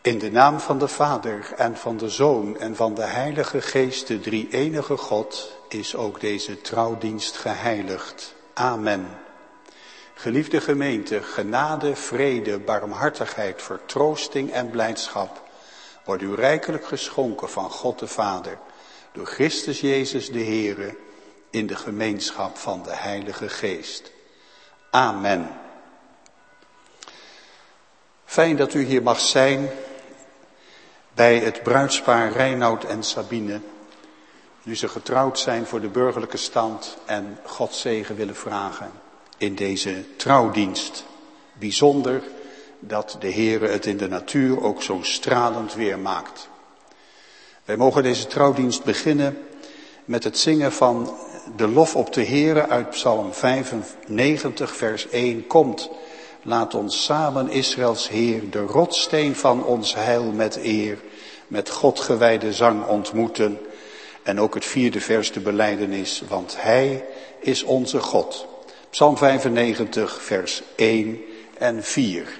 In de naam van de Vader en van de Zoon en van de Heilige Geest, de drie-enige God, is ook deze trouwdienst geheiligd. Amen. Geliefde gemeente, genade, vrede, barmhartigheid, vertroosting en blijdschap wordt u rijkelijk geschonken van God de Vader, door Christus Jezus de Heere, in de gemeenschap van de Heilige Geest. Amen. Fijn dat u hier mag zijn bij het bruidspaar Reinoud en Sabine, nu ze getrouwd zijn voor de burgerlijke stand en Gods zegen willen vragen in deze trouwdienst. Bijzonder dat de Heere het in de natuur ook zo stralend weer maakt. Wij mogen deze trouwdienst beginnen met het zingen van de lof op de Heere uit Psalm 95 vers 1. Komt, laat ons samen Israëls Heer, de rotssteen van ons heil met eer, met God gewijde zang ontmoeten. En ook het 4e vers de belijdenis, want Hij is onze God. Psalm 95 vers 1 en 4.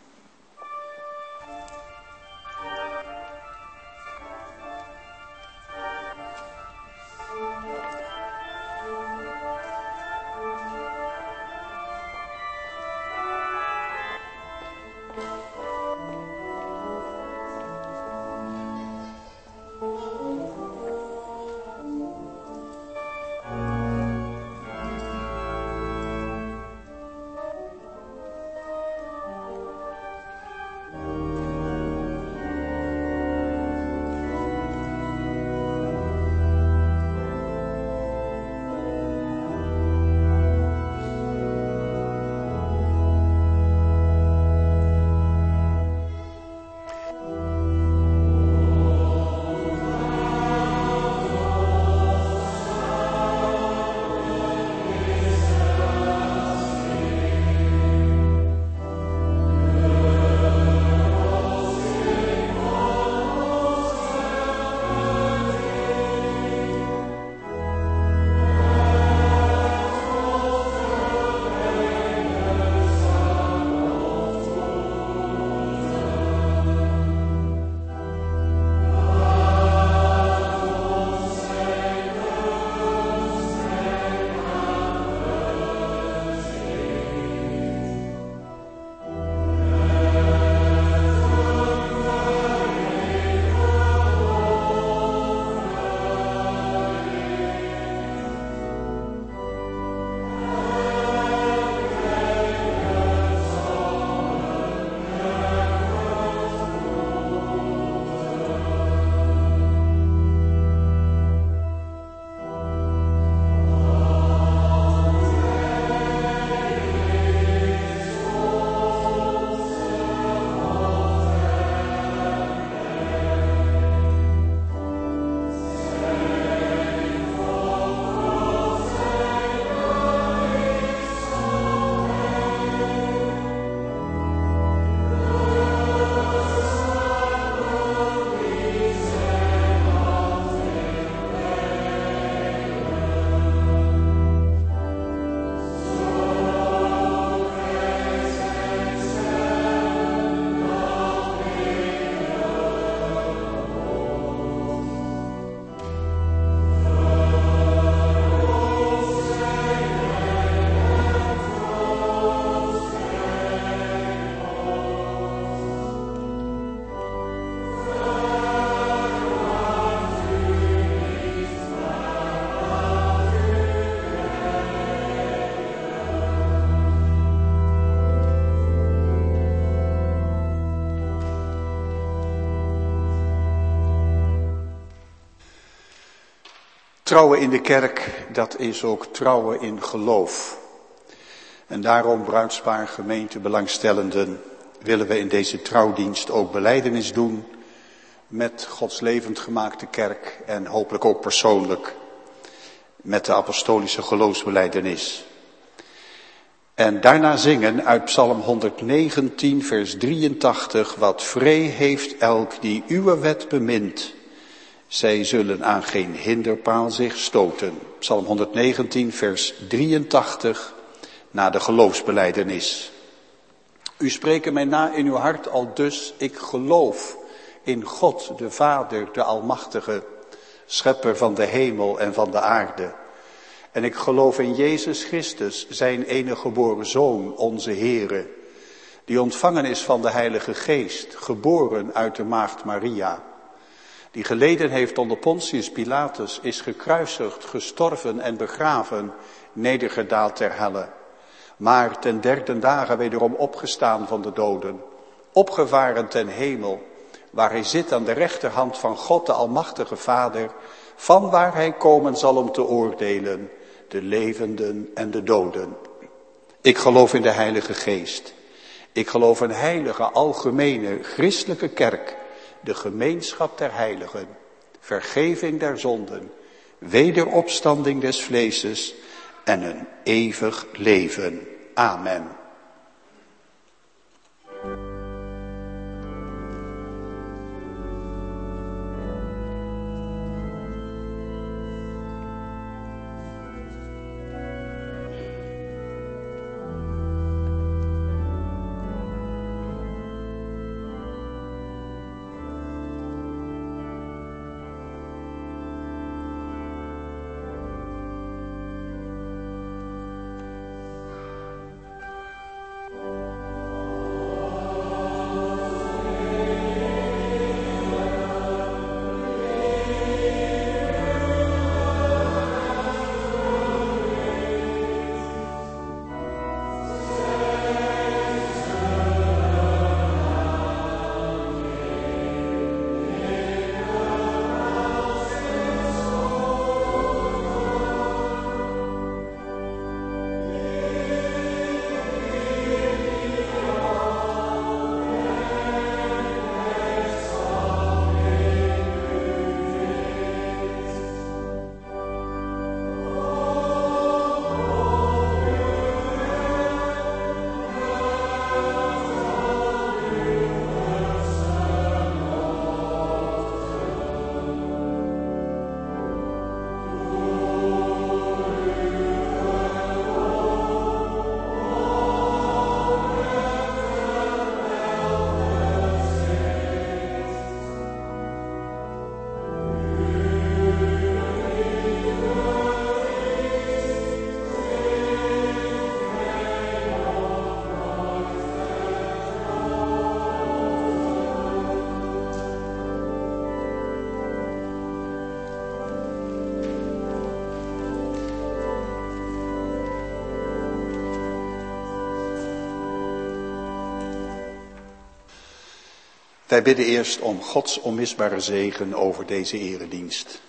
Trouwen in de kerk, dat is ook trouwen in geloof. En daarom, bruidspaar, gemeente, belangstellenden, willen we in deze trouwdienst ook belijdenis doen met Gods levend gemaakte kerk en hopelijk ook persoonlijk met de apostolische geloofsbelijdenis. En daarna zingen uit Psalm 119 vers 83, wat vree heeft elk die uw wet bemint. Zij zullen aan geen hinderpaal zich stoten. Psalm 119 vers 83 na de geloofsbelijdenis. U spreekt mij na in uw hart al dus, ik geloof in God, de Vader, de Almachtige, schepper van de hemel en van de aarde. En ik geloof in Jezus Christus, zijn enige geboren Zoon, onze Heere, die ontvangen is van de Heilige Geest, geboren uit de maagd Maria, die geleden heeft onder Pontius Pilatus, is gekruisigd, gestorven en begraven, nedergedaald ter helle, maar ten derde dagen wederom opgestaan van de doden, opgevaren ten hemel, waar hij zit aan de rechterhand van God de Almachtige Vader, van waar hij komen zal om te oordelen, de levenden en de doden. Ik geloof in de Heilige Geest. Ik geloof een heilige, algemene, christelijke kerk, de gemeenschap der heiligen, vergeving der zonden, wederopstanding des vleeses en een eeuwig leven. Amen. Wij bidden eerst om Gods onmisbare zegen over deze eredienst.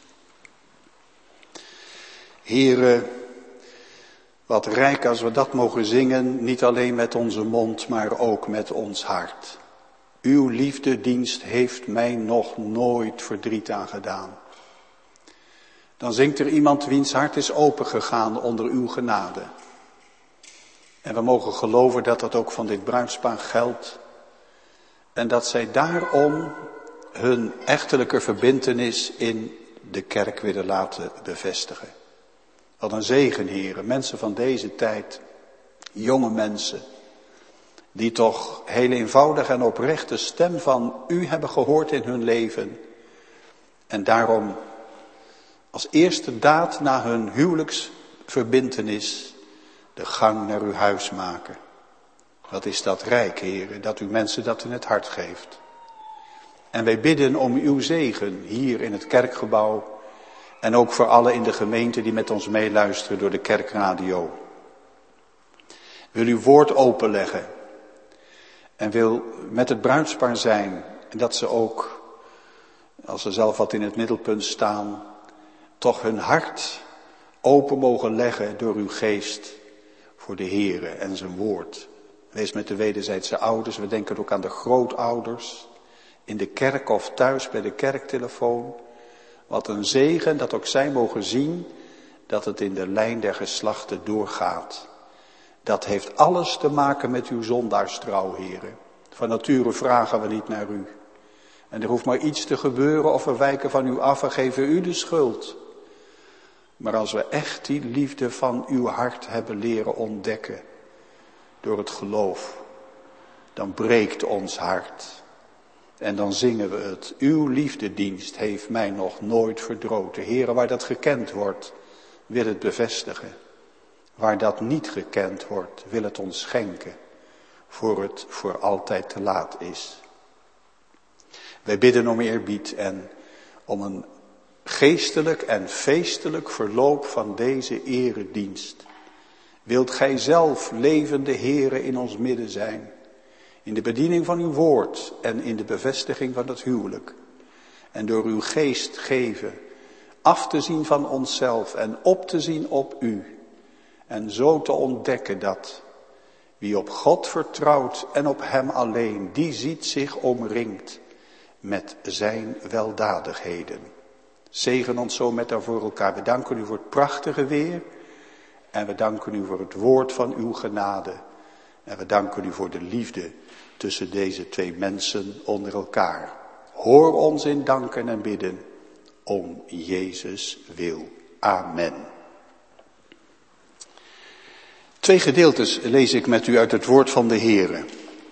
Heere, wat rijk als we dat mogen zingen, niet alleen met onze mond, maar ook met ons hart. Uw liefdedienst heeft mij nog nooit verdriet aangedaan. Dan zingt er iemand wiens hart is opengegaan onder uw genade. En we mogen geloven dat dat ook van dit bruidspaar geldt. En dat zij daarom hun echtelijke verbintenis in de kerk willen laten bevestigen. Wat een zegen, heren, mensen van deze tijd, jonge mensen, die toch heel eenvoudig en oprecht de stem van u hebben gehoord in hun leven. En daarom als eerste daad na hun huwelijksverbintenis de gang naar uw huis maken. Wat is dat rijk, heren, dat u mensen dat in het hart geeft. En wij bidden om uw zegen hier in het kerkgebouw en ook voor allen in de gemeente die met ons meeluisteren door de kerkradio. Wil uw woord openleggen en wil met het bruidspaar zijn en dat ze ook, als ze zelf wat in het middelpunt staan, toch hun hart open mogen leggen door uw geest voor de Heere en zijn woord. Wees met de wederzijdse ouders, we denken ook aan de grootouders, in de kerk of thuis bij de kerktelefoon. Wat een zegen dat ook zij mogen zien dat het in de lijn der geslachten doorgaat. Dat heeft alles te maken met uw zondaarstrouw, heren. Van nature vragen we niet naar u. En er hoeft maar iets te gebeuren of we wijken van u af en geven u de schuld. Maar als we echt die liefde van uw hart hebben leren ontdekken door het geloof, dan breekt ons hart. En dan zingen we het. Uw liefdedienst heeft mij nog nooit verdroten. Heere, waar dat gekend wordt, wil het bevestigen. Waar dat niet gekend wordt, wil het ons schenken. Voor het voor altijd te laat is. Wij bidden om eerbied en om een geestelijk en feestelijk verloop van deze eredienst. Wilt gij zelf, levende Heere, in ons midden zijn. In de bediening van uw woord en in de bevestiging van het huwelijk. En door uw geest geven, af te zien van onszelf en op te zien op u. En zo te ontdekken dat wie op God vertrouwt en op hem alleen, die ziet zich omringd met zijn weldadigheden. Zegen ons zo met daar voor elkaar. We danken u voor het prachtige weer. En we danken u voor het woord van uw genade. En we danken u voor de liefde tussen deze twee mensen onder elkaar. Hoor ons in danken en bidden om Jezus wil. Amen. 2 gedeeltes lees ik met u uit het woord van de Heere.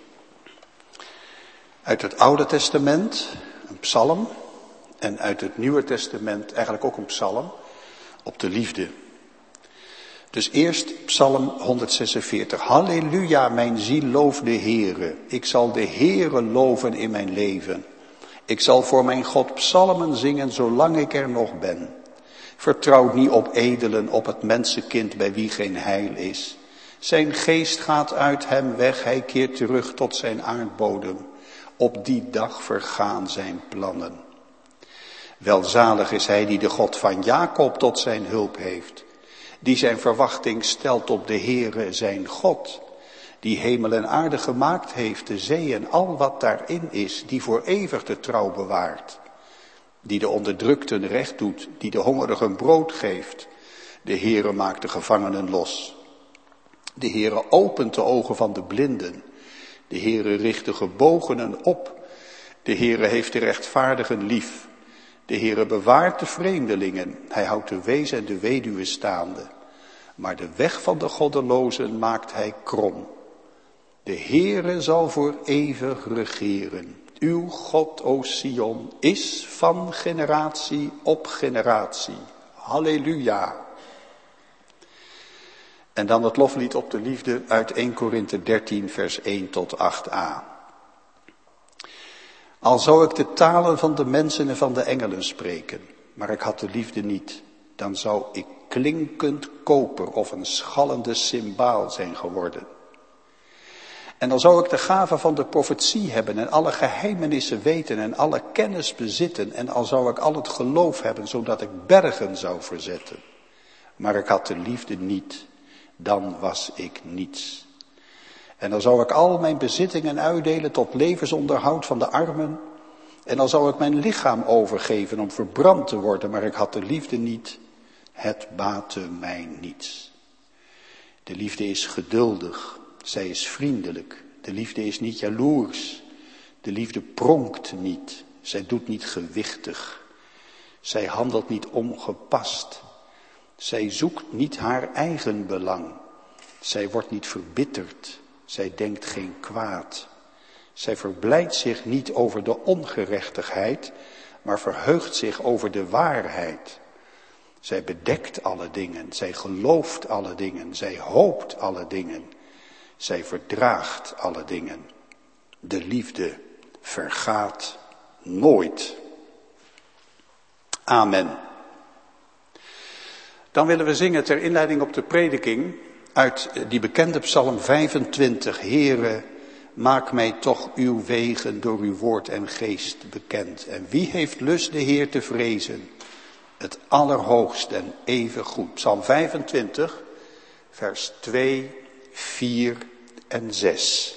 Uit het Oude Testament, een psalm. En uit het Nieuwe Testament eigenlijk ook een psalm op de liefde. Dus eerst psalm 146. Halleluja, mijn ziel loof de Heere. Ik zal de Heere loven in mijn leven. Ik zal voor mijn God psalmen zingen zolang ik er nog ben. Vertrouw niet op edelen, op het mensenkind bij wie geen heil is. Zijn geest gaat uit hem weg, hij keert terug tot zijn aardbodem. Op die dag vergaan zijn plannen. Welzalig is hij die de God van Jacob tot zijn hulp heeft. Die zijn verwachting stelt op de Heere zijn God. Die hemel en aarde gemaakt heeft, de zee en al wat daarin is. Die voor eeuwig de trouw bewaart. Die de onderdrukten recht doet, die de hongerigen brood geeft. De Heere maakt de gevangenen los. De Heere opent de ogen van de blinden. De Heere richt de gebogenen op. De Heere heeft de rechtvaardigen lief. De Heere bewaart de vreemdelingen. Hij houdt de wees en de weduwe staande. Maar de weg van de goddelozen maakt hij krom. De Heere zal voor eeuwig regeren. Uw God, o Sion, is van generatie op generatie. Halleluja. En dan het loflied op de liefde uit 1 Korinthe 13 vers 1 tot 8a. Al zou ik de talen van de mensen en van de engelen spreken, maar ik had de liefde niet, dan zou ik klinkend koper of een schallende cymbaal zijn geworden. En dan zou ik de gave van de profetie hebben en alle geheimenissen weten en alle kennis bezitten. En al zou ik al het geloof hebben, zodat ik bergen zou verzetten. Maar ik had de liefde niet, dan was ik niets. En dan zou ik al mijn bezittingen uitdelen tot levensonderhoud van de armen. En dan zou ik mijn lichaam overgeven om verbrand te worden, maar ik had de liefde niet. Het baatte mij niets. De liefde is geduldig, zij is vriendelijk. De liefde is niet jaloers. De liefde pronkt niet, zij doet niet gewichtig. Zij handelt niet ongepast. Zij zoekt niet haar eigen belang. Zij wordt niet verbitterd. Zij denkt geen kwaad. Zij verblijdt zich niet over de ongerechtigheid, maar verheugt zich over de waarheid. Zij bedekt alle dingen, zij gelooft alle dingen, zij hoopt alle dingen. Zij verdraagt alle dingen. De liefde vergaat nooit. Amen. Dan willen we zingen ter inleiding op de prediking uit die bekende psalm 25. Heere, maak mij toch uw wegen door uw woord en geest bekend. En wie heeft lust de Heer te vrezen? Het allerhoogst en even goed. Psalm 25, vers 2, 4 en 6.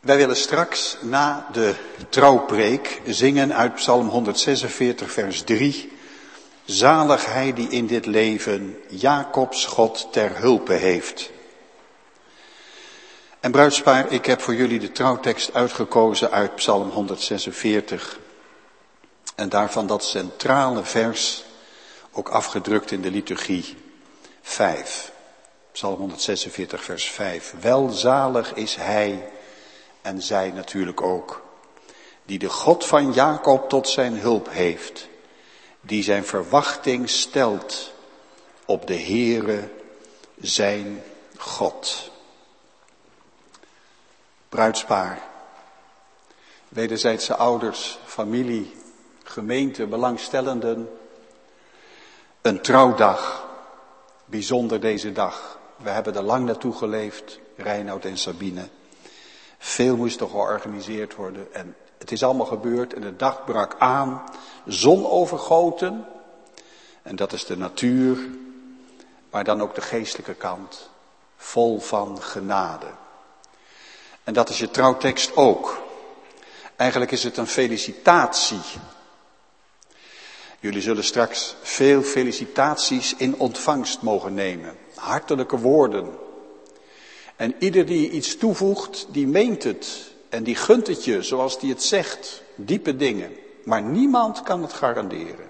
Wij willen straks na de trouwpreek zingen uit Psalm 146 vers 3. Zalig hij die in dit leven Jacobs God ter hulpe heeft. En bruidspaar, ik heb voor jullie de trouwtekst uitgekozen uit Psalm 146. En daarvan dat centrale vers, ook afgedrukt in de liturgie, 5. Psalm 146 vers 5. Welzalig is hij, en zij natuurlijk ook, die de God van Jacob tot zijn hulp heeft, die zijn verwachting stelt op de Heere zijn God. Bruidspaar, wederzijdse ouders, familie, gemeente, belangstellenden, een trouwdag, bijzonder deze dag. We hebben er lang naartoe geleefd, Reinoud en Sabine. Veel moest er georganiseerd worden en het is allemaal gebeurd en de dag brak aan, zon overgoten. En dat is de natuur, maar dan ook de geestelijke kant, vol van genade. En dat is je trouwtekst ook. Eigenlijk is het een felicitatie. Jullie zullen straks veel felicitaties in ontvangst mogen nemen. Hartelijke woorden. En ieder die iets toevoegt, die meent het. En die gunt het je, zoals die het zegt. Diepe dingen. Maar niemand kan het garanderen.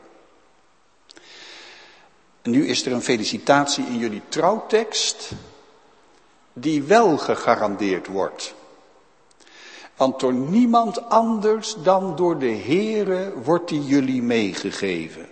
En nu is er een felicitatie in jullie trouwtekst, die wel gegarandeerd wordt. Want door niemand anders dan door de Heere wordt die jullie meegegeven.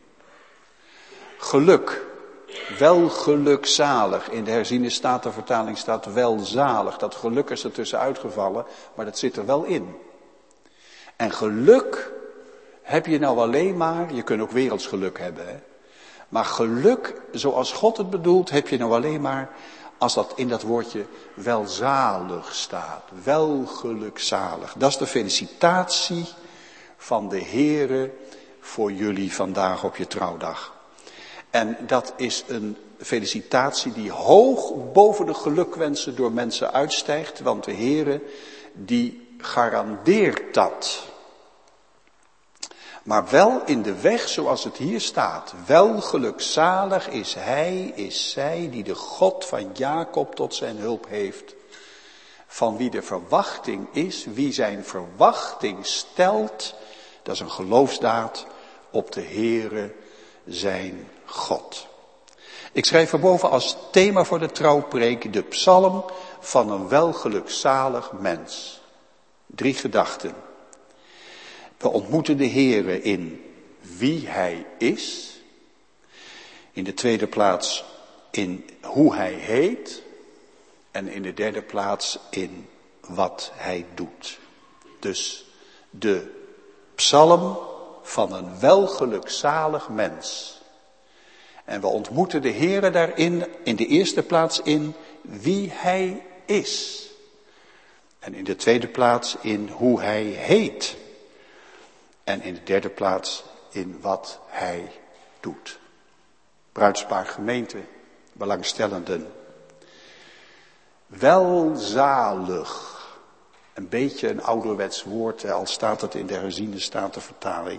Geluk, wel gelukzalig. In de herziene statenvertaling staat welzalig. Dat geluk is er tussen uitgevallen, maar dat zit er wel in. En geluk heb je nou alleen maar, je kunt ook werelds geluk hebben, hè? Maar geluk, zoals God het bedoelt, heb je nou alleen maar als dat in dat woordje welzalig staat. Wel gelukzalig. Dat is de felicitatie van de Heere voor jullie vandaag op je trouwdag. En dat is een felicitatie die hoog boven de gelukwensen door mensen uitstijgt. Want de Heere die garandeert dat. Maar wel in de weg zoals het hier staat. Wel gelukzalig is hij, is zij die de God van Jacob tot zijn hulp heeft. Van wie de verwachting is, wie zijn verwachting stelt. Dat is een geloofsdaad op de Heere zijn God. Ik schrijf erboven als thema voor de trouwpreek de psalm van een welgelukzalig mens. 3 gedachten. We ontmoeten de Heere in wie hij is. In de tweede plaats in hoe hij heet. En in de derde plaats in wat hij doet. Dus de psalm van een welgelukzalig mens. En we ontmoeten de Heere daarin in de eerste plaats in wie hij is. En in de tweede plaats in hoe hij heet. En in de derde plaats in wat hij doet. Bruidspaar, gemeente, belangstellenden. Welzalig. Een beetje een ouderwets woord, al staat het in de herziene statenvertaling.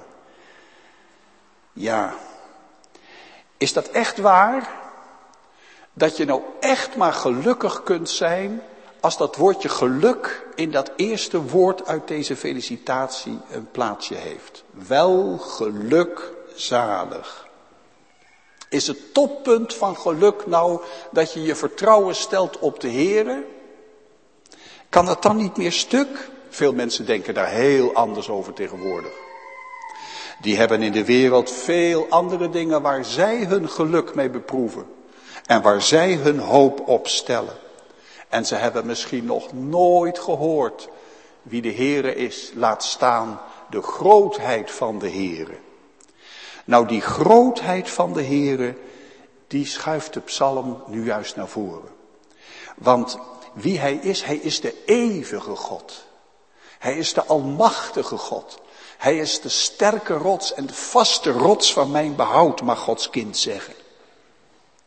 Ja, is dat echt waar? Dat je nou echt maar gelukkig kunt zijn als dat woordje geluk in dat eerste woord uit deze felicitatie een plaatsje heeft. Wel gelukzalig. Is het toppunt van geluk nou dat je je vertrouwen stelt op de Heere? Kan dat dan niet meer stuk? Veel mensen denken daar heel anders over tegenwoordig. Die hebben in de wereld veel andere dingen waar zij hun geluk mee beproeven. En waar zij hun hoop op stellen. En ze hebben misschien nog nooit gehoord wie de Heere is. Laat staan de grootheid van de Heere. Nou, die grootheid van de Heere, die schuift de psalm nu juist naar voren. Want wie hij is de eeuwige God. Hij is de almachtige God. Hij is de sterke rots en de vaste rots van mijn behoud, mag Gods kind zeggen.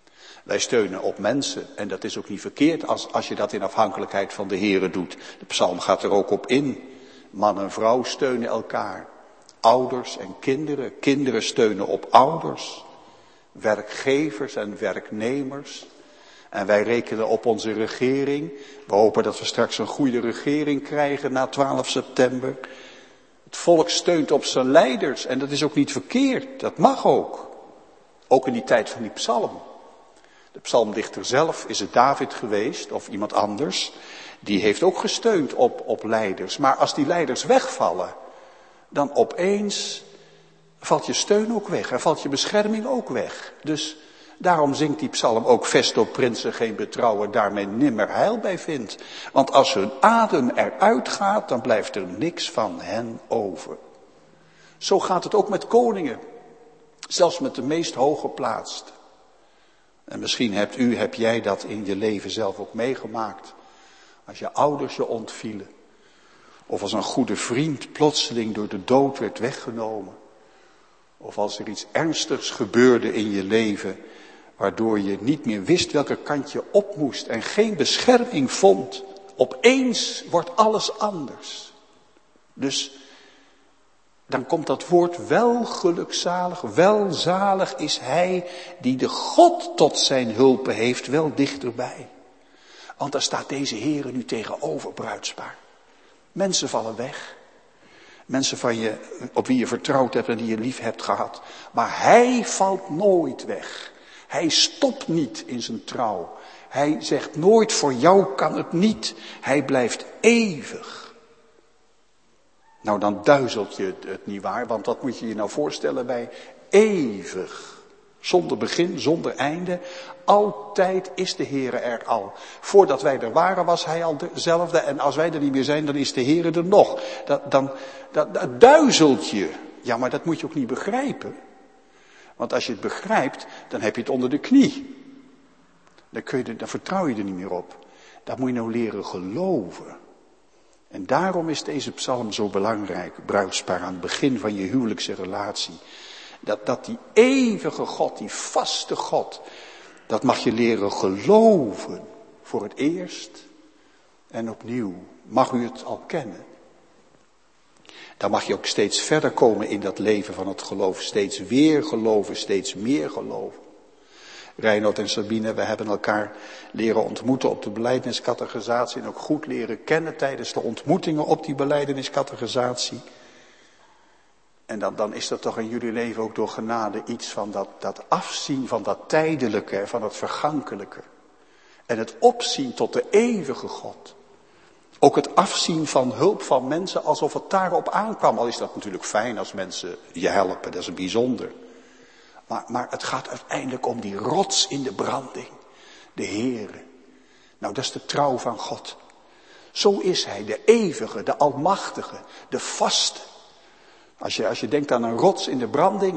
Wij steunen op mensen en dat is ook niet verkeerd als je dat in afhankelijkheid van de Here doet. De psalm gaat er ook op in. Man en vrouw steunen elkaar. Ouders en kinderen. Kinderen steunen op ouders. Werkgevers en werknemers. En wij rekenen op onze regering. We hopen dat we straks een goede regering krijgen na 12 september. Het volk steunt op zijn leiders en dat is ook niet verkeerd. Dat mag ook. Ook in die tijd van die psalm. De psalmdichter zelf, is het David geweest of iemand anders, die heeft ook gesteund op leiders. Maar als die leiders wegvallen, dan opeens valt je steun ook weg en valt je bescherming ook weg. Dus daarom zingt die psalm ook: vest op prinsen geen betrouwen, daar men nimmer heil bij vindt. Want als hun adem eruit gaat, dan blijft er niks van hen over. Zo gaat het ook met koningen, zelfs met de meest hooggeplaatsten. En misschien heb jij dat in je leven zelf ook meegemaakt. Als je ouders je ontvielen. Of als een goede vriend plotseling door de dood werd weggenomen. Of als er iets ernstigs gebeurde in je leven. Waardoor je niet meer wist welke kant je op moest. En geen bescherming vond. Opeens wordt alles anders. Dus dan komt dat woord welgelukzalig. Welzalig is hij die de God tot zijn hulpe heeft wel dichterbij. Want daar staat deze Heere nu tegenover, bruidspaar. Mensen vallen weg. Mensen van je, op wie je vertrouwd hebt en die je lief hebt gehad. Maar hij valt nooit weg. Hij stopt niet in zijn trouw. Hij zegt nooit: voor jou kan het niet. Hij blijft eeuwig. Nou, dan duizelt je het niet waar, want wat moet je je nou voorstellen bij eeuwig? Zonder begin, zonder einde. Altijd is de Heere er al. Voordat wij er waren was hij al dezelfde. En als wij er niet meer zijn, dan is de Heere er nog. Dat duizelt je. Ja, maar dat moet je ook niet begrijpen. Want als je het begrijpt, dan heb je het onder de knie. Dan vertrouw je er niet meer op. Dat moet je nou leren geloven. En daarom is deze psalm zo belangrijk, bruidspaar, aan het begin van je huwelijkse relatie. Dat die eeuwige God, die vaste God, dat mag je leren geloven. Voor het eerst en opnieuw. Mag u het al kennen. Dan mag je ook steeds verder komen in dat leven van het geloof. Steeds weer geloven, steeds meer geloven. Reinoud en Sabine, we hebben elkaar leren ontmoeten op de belijdeniscatechisatie en ook goed leren kennen tijdens de ontmoetingen op die belijdeniscatechisatie. En dan is er toch in jullie leven ook door genade iets van dat afzien van dat tijdelijke, van het vergankelijke. En het opzien tot de eeuwige God. Ook het afzien van hulp van mensen alsof het daarop aankwam. Al is dat natuurlijk fijn als mensen je helpen, dat is bijzonder. Maar het gaat uiteindelijk om die rots in de branding. De Heere. Nou, dat is de trouw van God. Zo is hij, de eeuwige, de almachtige, de vaste. Als je denkt aan een rots in de branding,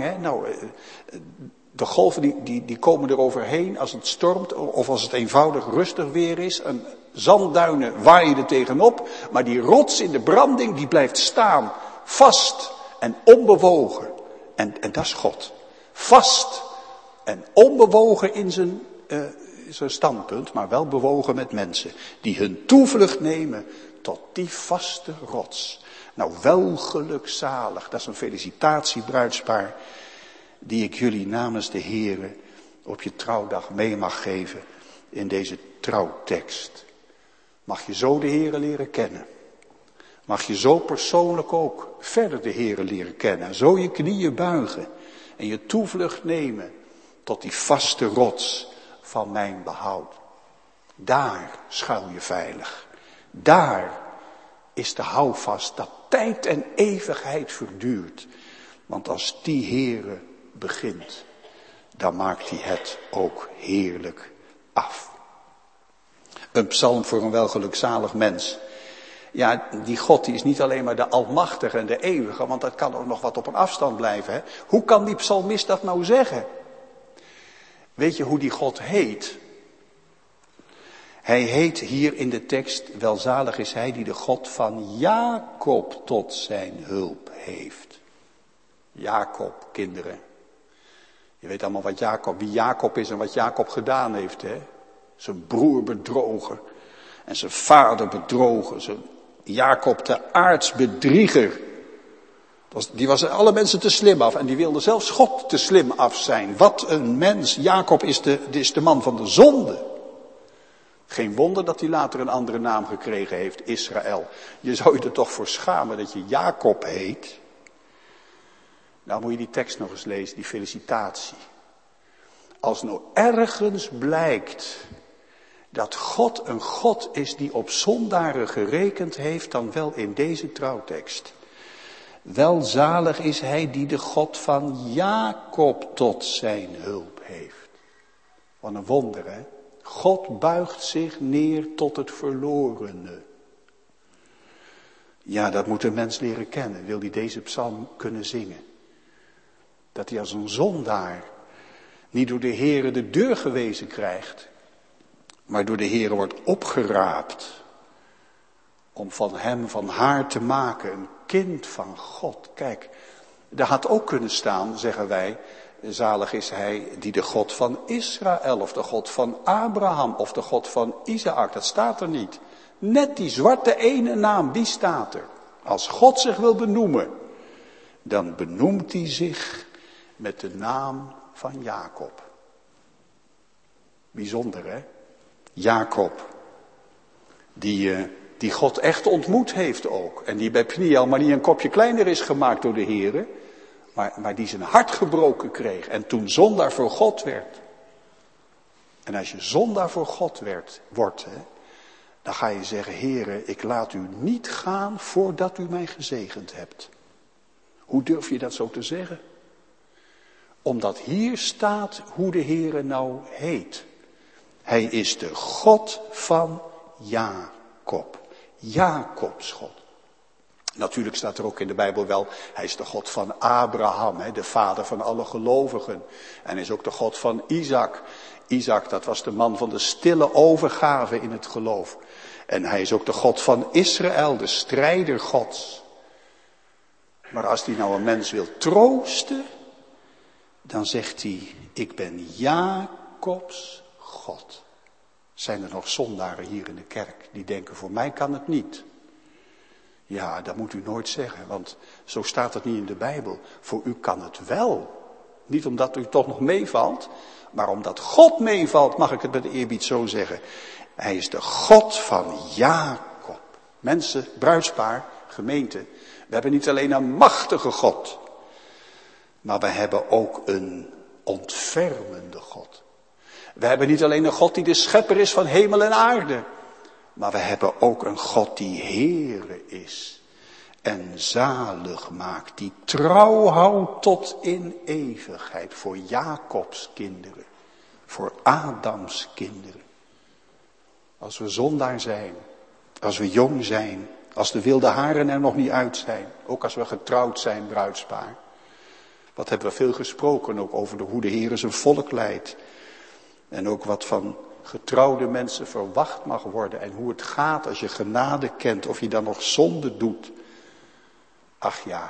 de golven die komen er overheen als het stormt of als het eenvoudig rustig weer is. Een zandduinen waaien er tegenop, maar die rots in de branding die blijft staan, vast en onbewogen. En dat is God. Vast en onbewogen in zijn standpunt, maar wel bewogen met mensen die hun toevlucht nemen tot die vaste rots. Nou, welgelukzalig, dat is een felicitatie, bruidspaar, die ik jullie namens de Heere op je trouwdag mee mag geven in deze trouwtekst. Mag je zo de Heere leren kennen. Mag je zo persoonlijk ook verder de Heere leren kennen. En zo je knieën buigen en je toevlucht nemen tot die vaste rots van mijn behoud. Daar schuil je veilig. Daar is de houvast dat tijd en eeuwigheid verduurt. Want als die Heere begint, dan maakt hij het ook heerlijk af. Een psalm voor een welgelukzalig mens. Ja, die God die is niet alleen maar de almachtige en de eeuwige, want dat kan ook nog wat op een afstand blijven. Hè? Hoe kan die psalmist dat nou zeggen? Weet je hoe die God heet? Hij heet hier in de tekst: welzalig is hij die de God van Jacob tot zijn hulp heeft. Jacob, kinderen. Je weet allemaal wie Jacob is en wat Jacob gedaan heeft, hè? Zijn broer bedrogen en zijn vader bedrogen. Jacob de aartsbedrieger. Die was alle mensen te slim af en die wilde zelfs God te slim af zijn. Wat een mens. Jacob is de man van de zonde. Geen wonder dat hij later een andere naam gekregen heeft, Israël. Je zou je er toch voor schamen dat je Jacob heet. Nou moet je die tekst nog eens lezen, die felicitatie. Als nou ergens blijkt dat God een God is die op zondaren gerekend heeft, dan wel in deze trouwtekst. Welzalig is hij die de God van Jacob tot zijn hulp heeft. Wat een wonder, hè? God buigt zich neer tot het verlorene. Ja, dat moet een mens leren kennen, wil hij deze psalm kunnen zingen. Dat hij als een zondaar niet door de Heere de deur gewezen krijgt, maar door de Heere wordt opgeraapt. Om van hem, van haar te maken, een kind van God. Kijk, daar had ook kunnen staan, zeggen wij, zalig is hij die de God van Israël, of de God van Abraham, of de God van Isaac. Dat staat er niet. Net die zwarte ene naam, die staat er. Als God zich wil benoemen, dan benoemt hij zich met de naam van Jacob. Bijzonder, hè? Jacob, die God echt ontmoet heeft ook. En die bij Pniel maar niet een kopje kleiner is gemaakt door de Heere. Maar die zijn hart gebroken kreeg. En toen zondaar voor God werd. En als je zondaar voor God wordt, hè, dan ga je zeggen, Heere, ik laat u niet gaan voordat u mij gezegend hebt. Hoe durf je dat zo te zeggen? Omdat hier staat hoe de Heere nou heet. Hij is de God van Jacob. Jacobs God. Natuurlijk staat er ook in de Bijbel wel, hij is de God van Abraham, de vader van alle gelovigen. En hij is ook de God van Isaac. Isaac, dat was de man van de stille overgave in het geloof. En hij is ook de God van Israël, de strijder Gods. Maar als hij nou een mens wil troosten, dan zegt hij, ik ben Jacobs God. Zijn er nog zondaren hier in de kerk die denken, voor mij kan het niet. Ja, dat moet u nooit zeggen, want zo staat het niet in de Bijbel. Voor u kan het wel. Niet omdat u toch nog meevalt, maar omdat God meevalt, mag ik het met eerbied zo zeggen. Hij is de God van Jacob. Mensen, bruidspaar, gemeente, we hebben niet alleen een machtige God, maar we hebben ook een ontfermende God. We hebben niet alleen een God die de schepper is van hemel en aarde, maar we hebben ook een God die Heere is en zalig maakt, die trouw houdt tot in eeuwigheid voor Jacobs kinderen, voor Adams kinderen. Als we zondaar zijn, als we jong zijn, als de wilde haren er nog niet uit zijn, ook als we getrouwd zijn, bruidspaar. Wat hebben we veel gesproken ook over hoe de Heere zijn volk leidt. En ook wat van getrouwde mensen verwacht mag worden. En hoe het gaat als je genade kent. Of je dan nog zonde doet. Ach ja.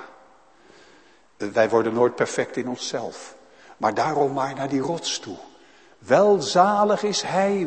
Wij worden nooit perfect in onszelf. Maar daarom maar naar die rots toe. Welzalig is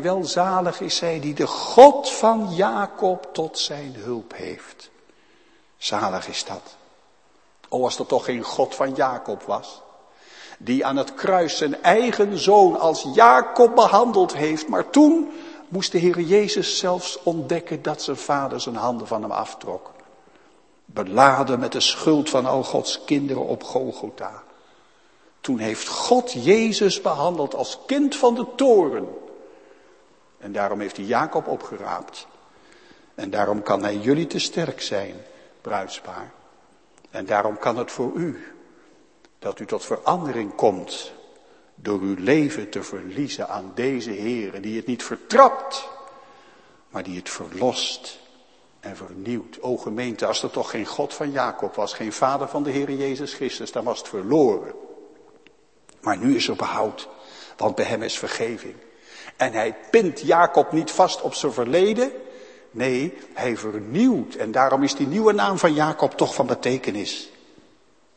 hij die de God van Jacob tot zijn hulp heeft. Zalig is dat. O, als er toch geen God van Jacob was. Die aan het kruis zijn eigen zoon als Jacob behandeld heeft. Maar toen moest de Heer Jezus zelfs ontdekken dat zijn vader zijn handen van hem aftrok. Beladen met de schuld van al Gods kinderen op Golgotha. Toen heeft God Jezus behandeld als kind van de toren. En daarom heeft hij Jacob opgeraapt. En daarom kan hij jullie te sterk zijn, bruidspaar. En daarom kan het voor u, dat u tot verandering komt, door uw leven te verliezen aan deze Heere, die het niet vertrapt, maar die het verlost en vernieuwt. O gemeente, als er toch geen God van Jacob was, geen vader van de Heere Jezus Christus, dan was het verloren. Maar nu is er behoud, want bij hem is vergeving. En hij pint Jacob niet vast op zijn verleden. Nee, hij vernieuwt. En daarom is die nieuwe naam van Jacob toch van betekenis.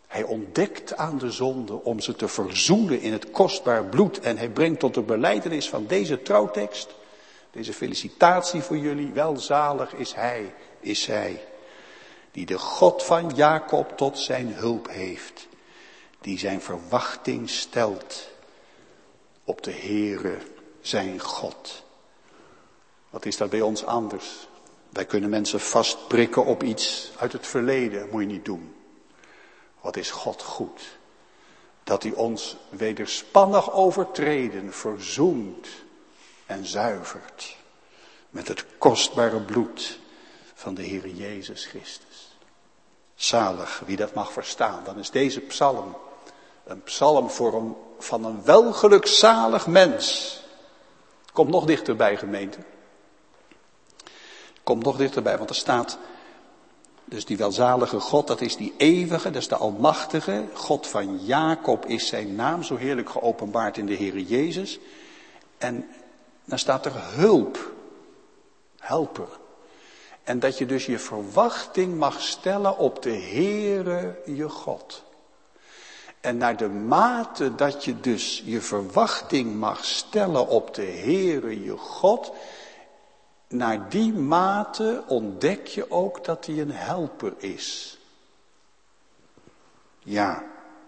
Hij ontdekt aan de zonde om ze te verzoenen in het kostbaar bloed. En hij brengt tot de belijdenis van deze trouwtekst, deze felicitatie voor jullie. Welzalig is hij, die de God van Jacob tot zijn hulp heeft. Die zijn verwachting stelt op de Heere zijn God. Wat is dat bij ons anders? Wij kunnen mensen vastprikken op iets uit het verleden, moet je niet doen. Wat is God goed? Dat hij ons wederspannig overtreden verzoent en zuivert met het kostbare bloed van de Heer Jezus Christus. Zalig wie dat mag verstaan. Dan is deze psalm een psalm van een welgelukzalig mens. Komt nog dichterbij, gemeente. Komt nog dichterbij, want er staat, dus die welzalige God, dat is die eeuwige, dat is de almachtige. God van Jacob is zijn naam, zo heerlijk geopenbaard in de Heere Jezus. En dan staat er hulp, helper. En dat je dus je verwachting mag stellen op de Heere je God. En naar de mate dat je dus je verwachting mag stellen op de Heere je God, naar die mate ontdek je ook dat hij een helper is. Ja.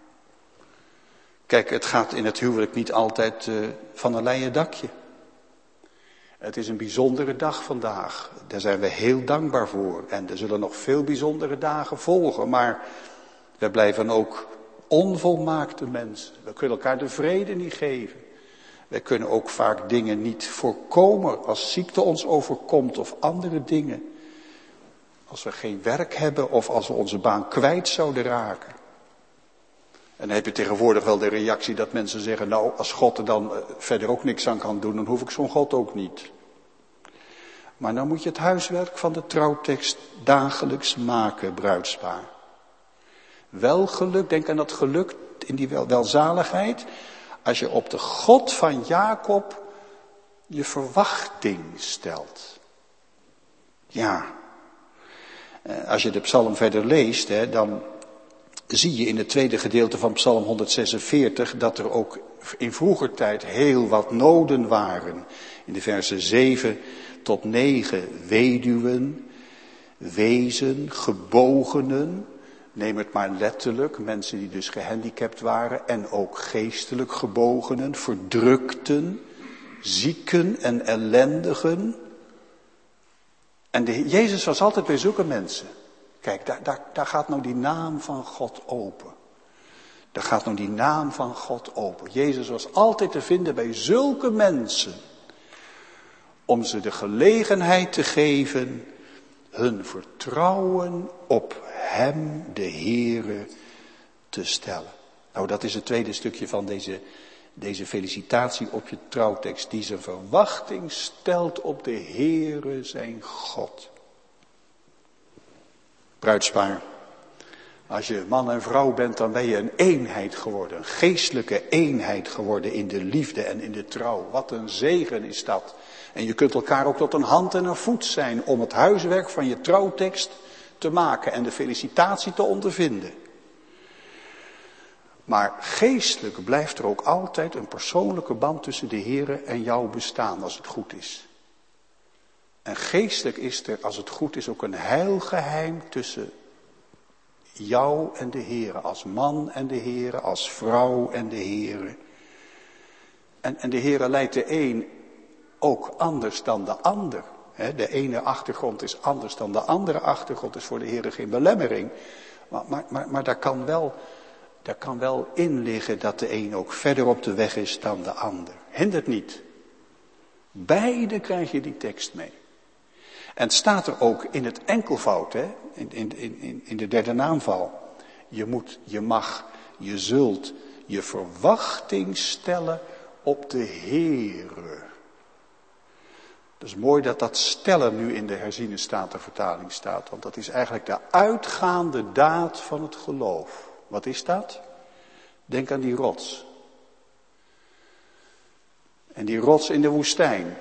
Kijk, het gaat in het huwelijk niet altijd van een leien dakje. Het is een bijzondere dag vandaag. Daar zijn we heel dankbaar voor. En er zullen nog veel bijzondere dagen volgen. Maar we blijven ook onvolmaakte mensen. We kunnen elkaar de vrede niet geven. Wij kunnen ook vaak dingen niet voorkomen als ziekte ons overkomt of andere dingen. Als we geen werk hebben of als we onze baan kwijt zouden raken. En dan heb je tegenwoordig wel de reactie dat mensen zeggen, nou, als God er dan verder ook niks aan kan doen, dan hoef ik zo'n God ook niet. Maar dan moet je het huiswerk van de trouwtekst dagelijks maken, bruidspaar. Welgeluk, denk aan dat geluk in die welzaligheid. Als je op de God van Jacob je verwachting stelt. Ja, als je de psalm verder leest, dan zie je in het tweede gedeelte van psalm 146 dat er ook in vroeger tijd heel wat noden waren. In de versen 7 tot 9, weduwen, wezen, gebogenen. Neem het maar letterlijk, mensen die dus gehandicapt waren en ook geestelijk gebogenen, verdrukten, zieken en ellendigen. En Jezus was altijd bij zulke mensen. Kijk, daar gaat nou die naam van God open. Daar gaat nou die naam van God open. Jezus was altijd te vinden bij zulke mensen. Om ze de gelegenheid te geven hun vertrouwen op hem, de Heere, te stellen. Nou, dat is het tweede stukje van deze felicitatie op je trouwtekst. Die zijn verwachting stelt op de Heere, zijn God. Bruidspaar, als je man en vrouw bent, dan ben je een eenheid geworden. Een geestelijke eenheid geworden in de liefde en in de trouw. Wat een zegen is dat. En je kunt elkaar ook tot een hand en een voet zijn om het huiswerk van je trouwtekst te maken en de felicitatie te ondervinden. Maar geestelijk blijft er ook altijd een persoonlijke band tussen de Heere en jou bestaan als het goed is. En geestelijk is er, als het goed is, ook een heilgeheim tussen jou en de Heere. Als man en de Heere, als vrouw en de Heere. En de Heere leidt de een ook anders dan de ander. De ene achtergrond is anders dan de andere achtergrond. Is voor de Heere geen belemmering. Maar daar kan wel in liggen dat de een ook verder op de weg is dan de ander. Hindert niet. Beide krijg je die tekst mee. En het staat er ook in het enkelvoud, in de derde naamval. Je mag, je zult je verwachting stellen op de Heere. Het is mooi dat dat stellen nu in de herziene statenvertaling staat. Want dat is eigenlijk de uitgaande daad van het geloof. Wat is dat? Denk aan die rots. En die rots in de woestijn.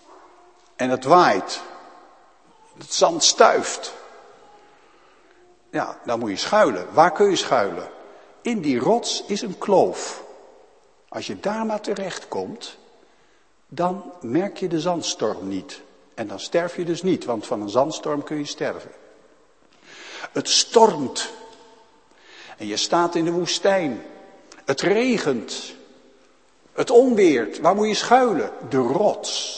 En het waait. Het zand stuift. Ja, dan moet je schuilen. Waar kun je schuilen? In die rots is een kloof. Als je daar maar terecht komt, dan merk je de zandstorm niet. En dan sterf je dus niet, want van een zandstorm kun je sterven. Het stormt. En je staat in de woestijn. Het regent. Het onweert. Waar moet je schuilen? De rots.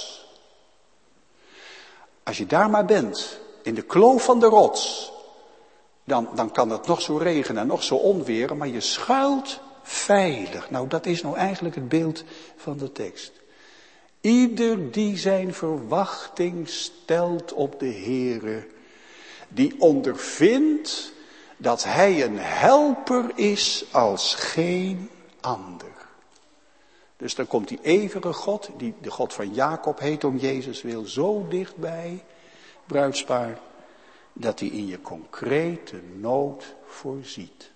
Als je daar maar bent, in de kloof van de rots, dan kan het nog zo regenen en nog zo onweren, maar je schuilt veilig. Nou, dat is nou eigenlijk het beeld van de tekst. Ieder die zijn verwachting stelt op de Heere, die ondervindt dat hij een helper is als geen ander. Dus dan komt die eeuwige God, die de God van Jacob heet om Jezus wil, zo dichtbij, bruidspaar, dat hij in je concrete nood voorziet.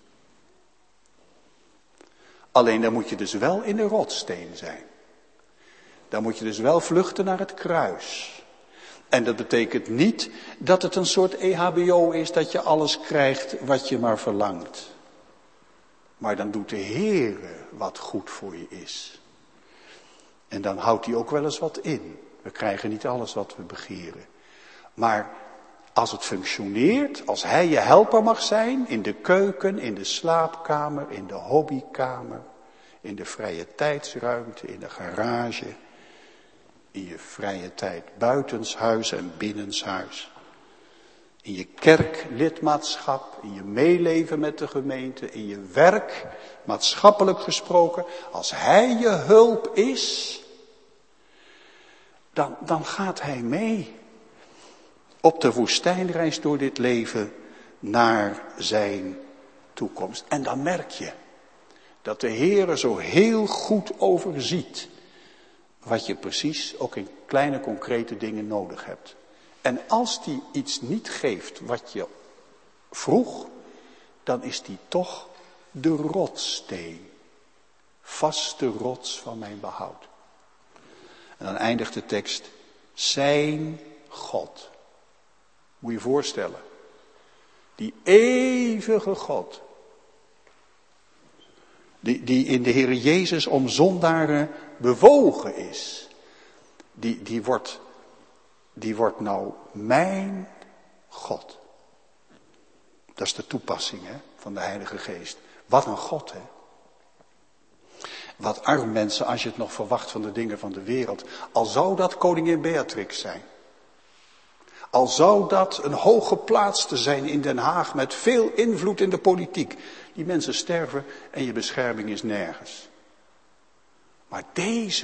Alleen dan moet je dus wel in de rotssteen zijn. Dan moet je dus wel vluchten naar het kruis. En dat betekent niet dat het een soort EHBO is, dat je alles krijgt wat je maar verlangt. Maar dan doet de Heere wat goed voor je is. En dan houdt hij ook wel eens wat in. We krijgen niet alles wat we begeren. Maar als het functioneert, als hij je helper mag zijn, in de keuken, in de slaapkamer, in de hobbykamer, in de vrije tijdsruimte, in de garage, in je vrije tijd buitenshuis en binnenshuis, in je kerklidmaatschap, in je meeleven met de gemeente, in je werk, maatschappelijk gesproken, als hij je hulp is, dan gaat hij mee op de woestijnreis door dit leven naar zijn toekomst. En dan merk je dat de Heere zo heel goed overziet wat je precies ook in kleine concrete dingen nodig hebt. En als die iets niet geeft wat je vroeg, dan is die toch de rotssteen. Vaste rots van mijn behoud. En dan eindigt de tekst, zijn God. Moet je je voorstellen. Die eeuwige God. Die in de Heere Jezus om zondaren bewogen is. Die wordt nou mijn God. Dat is de toepassing van de Heilige Geest. Wat een God, hè. Wat arm mensen als je het nog verwacht van de dingen van de wereld. Al zou dat koningin Beatrix zijn. Al zou dat een hooggeplaatste zijn in Den Haag met veel invloed in de politiek. Die mensen sterven en je bescherming is nergens. Maar deze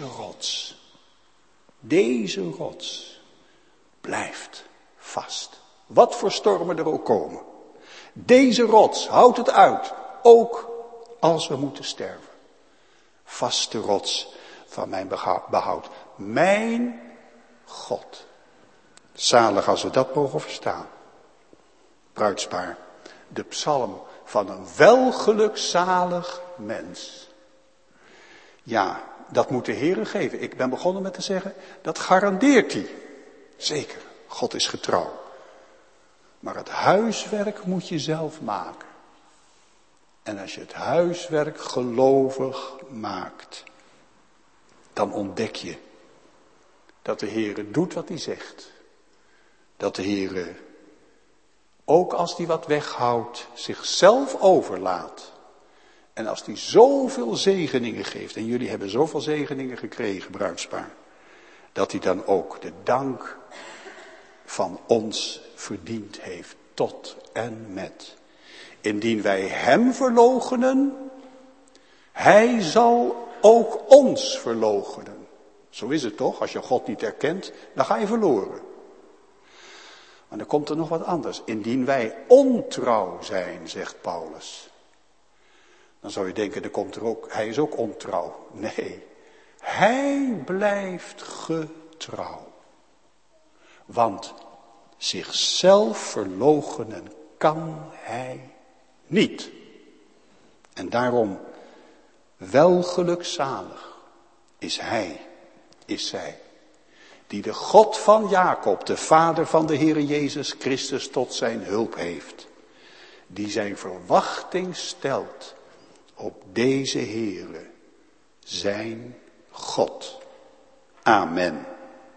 rots blijft vast. Wat voor stormen er ook komen. Deze rots houdt het uit, ook als we moeten sterven. Vaste rots van mijn behoud. Mijn God. Zalig als we dat mogen verstaan. Bruidspaar, de psalm van een welgelukzalig mens. Ja, dat moet de Heere geven. Ik ben begonnen met te zeggen, dat garandeert hij. Zeker, God is getrouw. Maar het huiswerk moet je zelf maken. En als je het huiswerk gelovig maakt, dan ontdek je dat de Heere doet wat hij zegt. Dat de Heere, ook als hij wat weghoudt, zichzelf overlaat. En als hij zoveel zegeningen geeft, en jullie hebben zoveel zegeningen gekregen, bruidspaar, dat hij dan ook de dank van ons verdiend heeft, tot en met. Indien wij hem verloochenen, hij zal ook ons verloochenen. Zo is het toch, als je God niet erkent, dan ga je verloren. Maar dan komt er nog wat anders. Indien wij ontrouw zijn, zegt Paulus. Dan zou je denken, er komt er ook, hij is ook ontrouw. Nee, hij blijft getrouw. Want zichzelf verloochenen kan hij niet. En daarom, welgelukzalig is hij, is zij, die de God van Jacob, de vader van de Heere Jezus Christus, tot zijn hulp heeft. die zijn verwachting stelt op deze Heere, zijn God. Amen.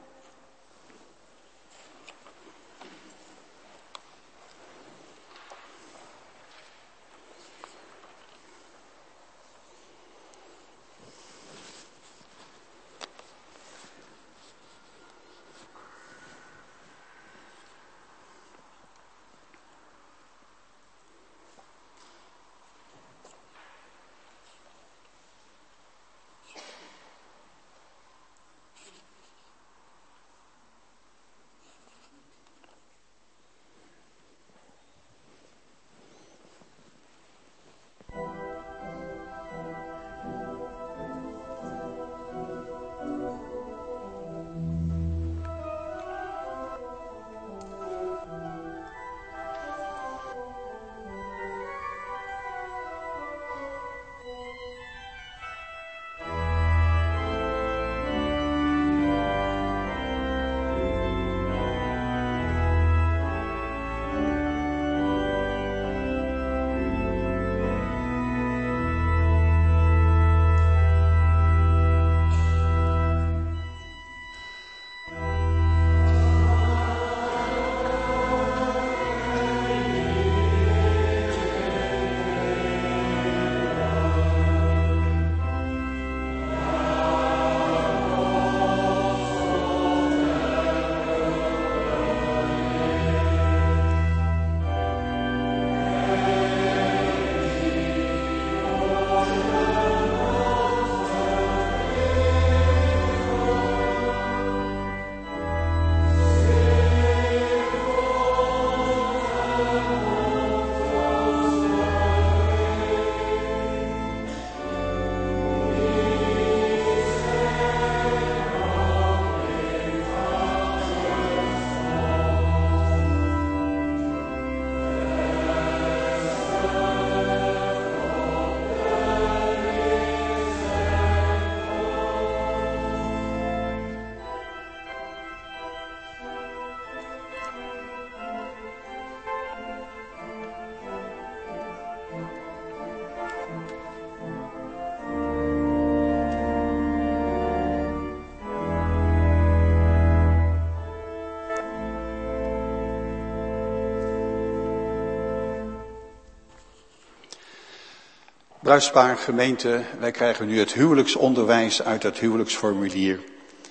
Bruidspaar, gemeente, wij krijgen nu het huwelijksonderwijs uit het huwelijksformulier.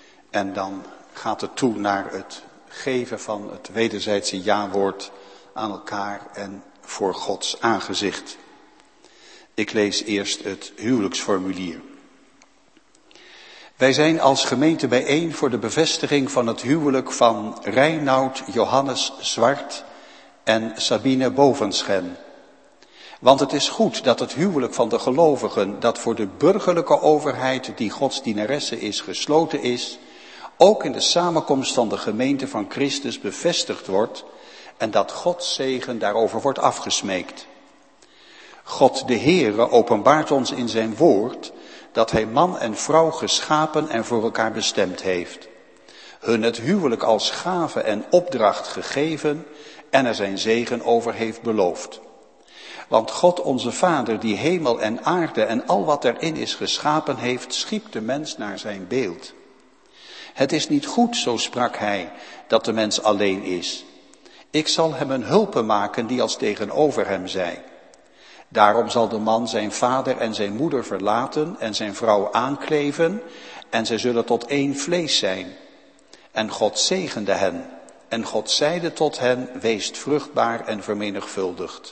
En dan gaat het toe naar het geven van het wederzijdse ja-woord aan elkaar en voor Gods aangezicht. Ik lees eerst het huwelijksformulier. Wij zijn als gemeente bijeen voor de bevestiging van het huwelijk van Reinoud Johannes Zwart en Sabine Bovenschen. Want het is goed dat het huwelijk van de gelovigen, dat voor de burgerlijke overheid die Gods dienaresse is, gesloten is, ook in de samenkomst van de gemeente van Christus bevestigd wordt en dat Gods zegen daarover wordt afgesmeekt. God de Heere openbaart ons in zijn woord dat hij man en vrouw geschapen en voor elkaar bestemd heeft. Hun het huwelijk als gave en opdracht gegeven en er zijn zegen over heeft beloofd. Want God onze Vader, die hemel en aarde en al wat erin is geschapen heeft, schiep de mens naar zijn beeld. Het is niet goed, zo sprak hij, dat de mens alleen is. Ik zal hem een hulpe maken die als tegenover hem zij. Daarom zal de man zijn vader en zijn moeder verlaten en zijn vrouw aankleven en zij zullen tot één vlees zijn. En God zegende hen en God zeide tot hen, weest vruchtbaar en vermenigvuldigd.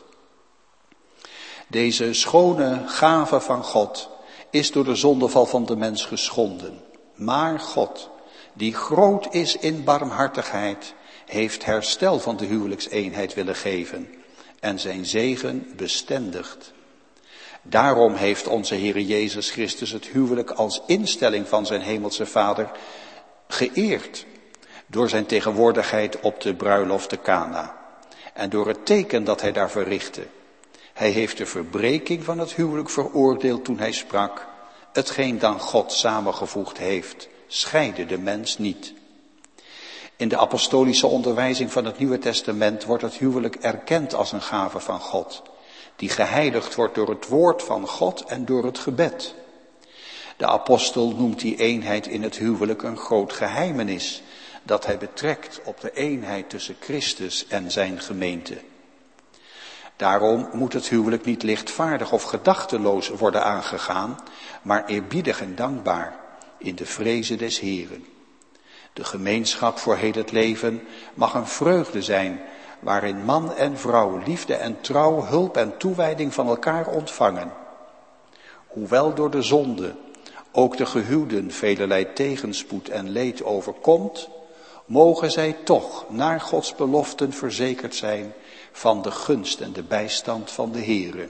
Deze schone gave van God is door de zondeval van de mens geschonden. Maar God, die groot is in barmhartigheid, heeft herstel van de huwelijkseenheid willen geven en zijn zegen bestendigt. Daarom heeft onze Heere Jezus Christus het huwelijk als instelling van zijn hemelse Vader geëerd door zijn tegenwoordigheid op de bruiloft te Kana en door het teken dat hij daar verrichtte. Hij heeft de verbreking van het huwelijk veroordeeld toen hij sprak, hetgeen dan God samengevoegd heeft, scheide de mens niet. In de apostolische onderwijzing van het Nieuwe Testament wordt het huwelijk erkend als een gave van God, die geheiligd wordt door het woord van God en door het gebed. De apostel noemt die eenheid in het huwelijk een groot geheimenis, dat hij betrekt op de eenheid tussen Christus en zijn gemeente. Daarom moet het huwelijk niet lichtvaardig of gedachteloos worden aangegaan, maar eerbiedig en dankbaar in de vreze des Heren. De gemeenschap voor heel het leven mag een vreugde zijn, waarin man en vrouw liefde en trouw, hulp en toewijding van elkaar ontvangen. Hoewel door de zonde ook de gehuwden velerlei tegenspoed en leed overkomt, mogen zij toch naar Gods beloften verzekerd zijn van de gunst en de bijstand van de Heere.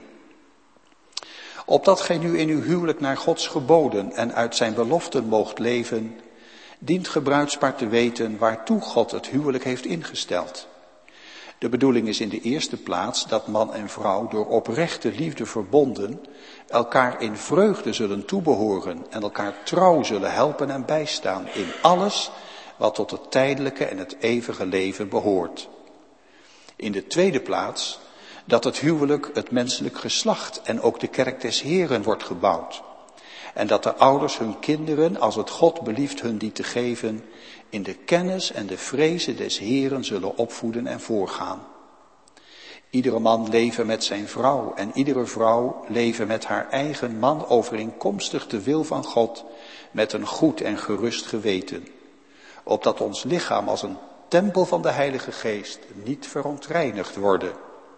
Opdat gij nu in uw huwelijk naar Gods geboden en uit zijn beloften moogt leven, dient ge bruidspaar te weten waartoe God het huwelijk heeft ingesteld. De bedoeling is in de eerste plaats dat man en vrouw door oprechte liefde verbonden elkaar in vreugde zullen toebehoren en elkaar trouw zullen helpen en bijstaan in alles wat tot het tijdelijke en het eeuwige leven behoort. In de tweede plaats dat het huwelijk het menselijk geslacht en ook de kerk des Heren wordt gebouwd. En dat de ouders hun kinderen, als het God belieft hun die te geven, in de kennis en de vreze des Heren zullen opvoeden en voorgaan. Iedere man leven met zijn vrouw en iedere vrouw leven met haar eigen man overeenkomstig de wil van God, met een goed en gerust geweten. Opdat ons lichaam als een tempel van de Heilige Geest niet verontreinigd worden.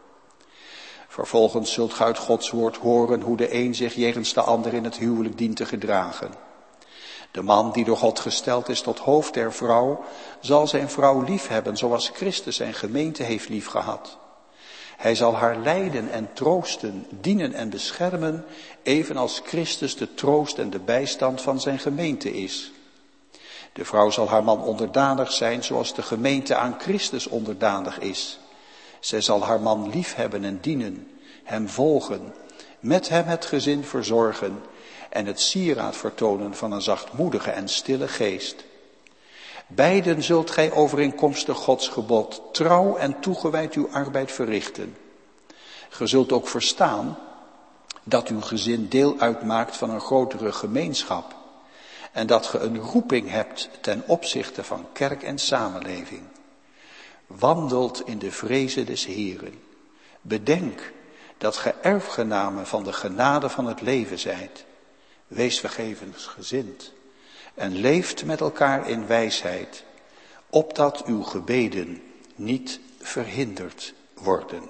Vervolgens zult ge uit Gods woord horen hoe de een zich jegens de ander in het huwelijk dient te gedragen. De man die door God gesteld is tot hoofd der vrouw, zal zijn vrouw liefhebben zoals Christus zijn gemeente heeft liefgehad. Hij zal haar leiden en troosten, dienen en beschermen, evenals Christus de troost en de bijstand van zijn gemeente is. De vrouw zal haar man onderdanig zijn zoals de gemeente aan Christus onderdanig is. Zij zal haar man liefhebben en dienen, hem volgen, met hem het gezin verzorgen en het sieraad vertonen van een zachtmoedige en stille geest. Beiden zult gij overeenkomstig Gods gebod trouw en toegewijd uw arbeid verrichten. Ge zult ook verstaan dat uw gezin deel uitmaakt van een grotere gemeenschap en dat ge een roeping hebt ten opzichte van kerk en samenleving. Wandelt in de vreze des Heren. Bedenk dat ge erfgenamen van de genade van het leven zijt. Wees vergevensgezind en leeft met elkaar in wijsheid, opdat uw gebeden niet verhinderd worden.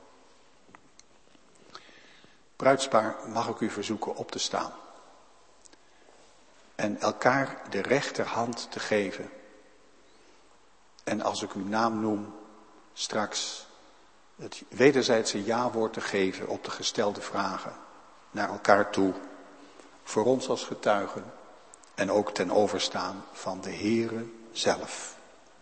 Bruidspaar, mag ik u verzoeken op te staan en elkaar de rechterhand te geven. En als ik uw naam noem, straks het wederzijdse ja-woord te geven op de gestelde vragen naar elkaar toe, voor ons als getuigen en ook ten overstaan van de Heere zelf.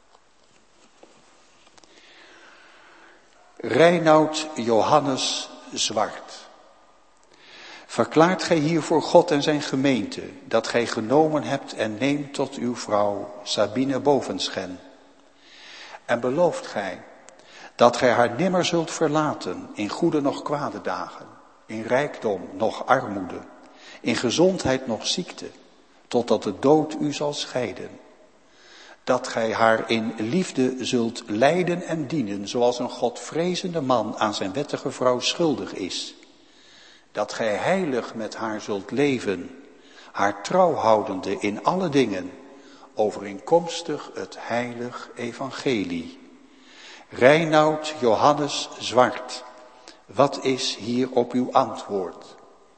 Reinoud Johannes Zwart. Verklaart gij hier voor God en zijn gemeente dat gij genomen hebt en neemt tot uw vrouw Sabine Bovenschen. En belooft gij dat gij haar nimmer zult verlaten in goede noch kwade dagen, in rijkdom noch armoede, in gezondheid noch ziekte, totdat de dood u zal scheiden. Dat gij haar in liefde zult leiden en dienen, zoals een godvrezende man aan zijn wettige vrouw schuldig is. Dat gij heilig met haar zult leven, haar trouw houdende in alle dingen, overeenkomstig het heilig evangelie. Reinoud Johannes Zwart, wat is hier op uw antwoord?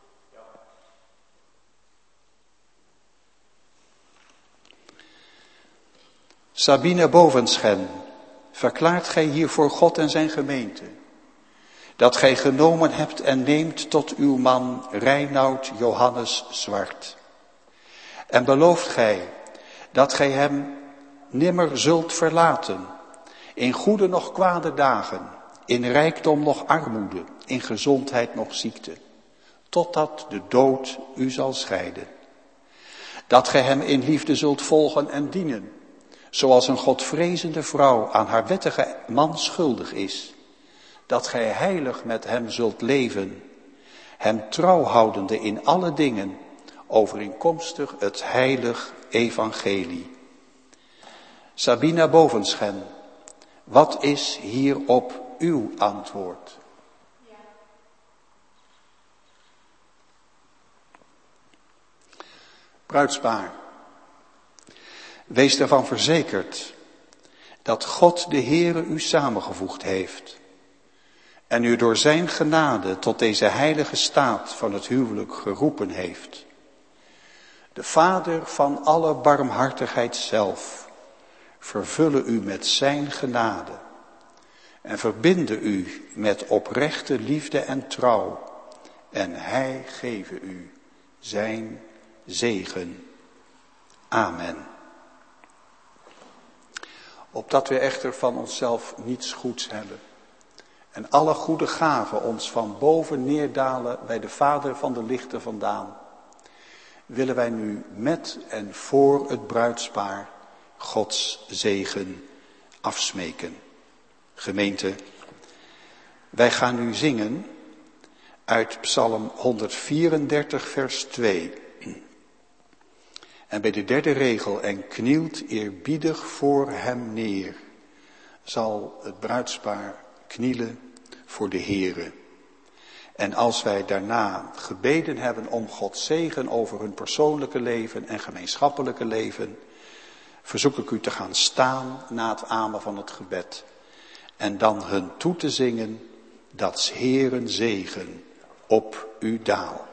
Sabine Bovenschen, verklaart gij hier voor God en zijn gemeente dat gij genomen hebt en neemt tot uw man Reinoud Johannes Zwart. En belooft gij dat gij hem nimmer zult verlaten, in goede noch kwade dagen, in rijkdom noch armoede, in gezondheid noch ziekte, totdat de dood u zal scheiden. Dat gij hem in liefde zult volgen en dienen, zoals een godvrezende vrouw aan haar wettige man schuldig is, dat gij heilig met hem zult leven, hem trouw houdende in alle dingen, overeenkomstig het heilig evangelie. Sabina Bovenschen, wat is hierop uw antwoord? Bruidspaar, wees ervan verzekerd dat God de Heere u samengevoegd heeft en u door zijn genade tot deze heilige staat van het huwelijk geroepen heeft. De Vader van alle barmhartigheid zelf vervulle u met zijn genade en verbinde u met oprechte liefde en trouw en hij geve u zijn zegen. Amen. Opdat we echter van onszelf niets goeds hebben en alle goede gaven ons van boven neerdalen bij de Vader van de lichten vandaan, willen wij nu met en voor het bruidspaar Gods zegen afsmeken. Gemeente, wij gaan nu zingen uit Psalm 134 vers 2. En bij de derde regel, en knielt eerbiedig voor hem neer, zal het bruidspaar knielen voor de Heere. En als wij daarna gebeden hebben om Gods zegen over hun persoonlijke leven en gemeenschappelijke leven, verzoek ik u te gaan staan na het amen van het gebed en dan hun toe te zingen dat 's Heeren zegen op u daal.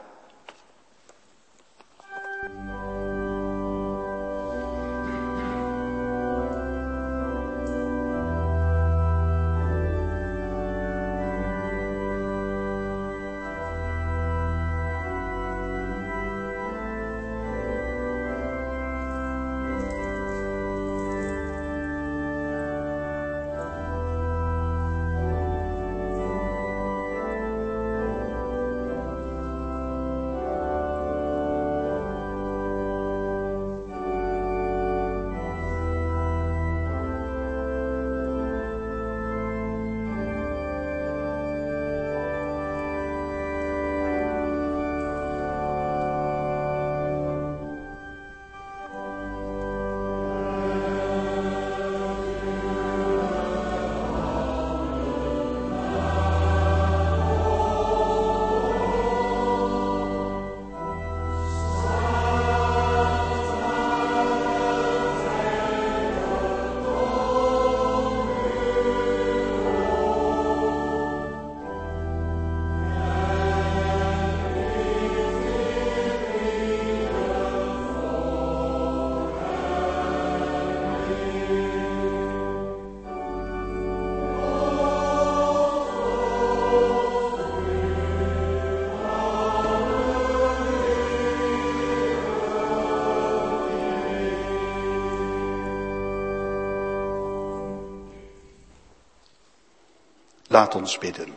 Laat ons bidden.